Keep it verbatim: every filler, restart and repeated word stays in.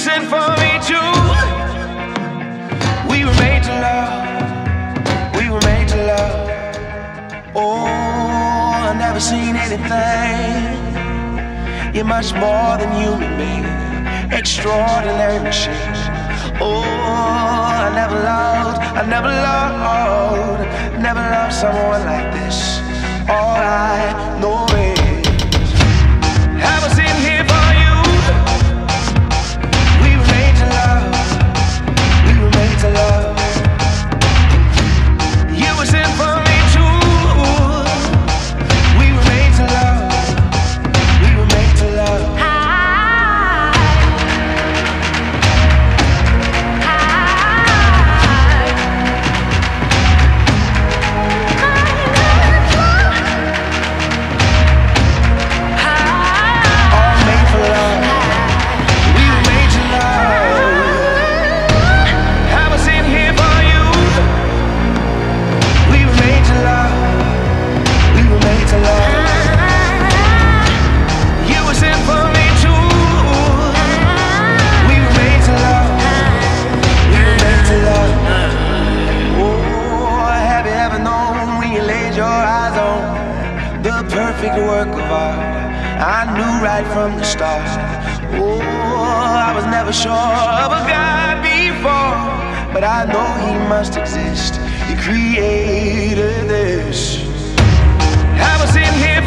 sent for me too. We were made to love. We were made to love. Oh, I've never seen anything. You're much more than human being, extraordinary machine. Oh, I never loved, I never loved, never loved someone like this. All I know is I was in here for you. We were made to love. We were made to love. You were sent for me too. We were made to love. We were made to love. Perfect work of art, I knew right from the start. Oh, I was never sure of a God before, but I know He must exist. He created this. I was in here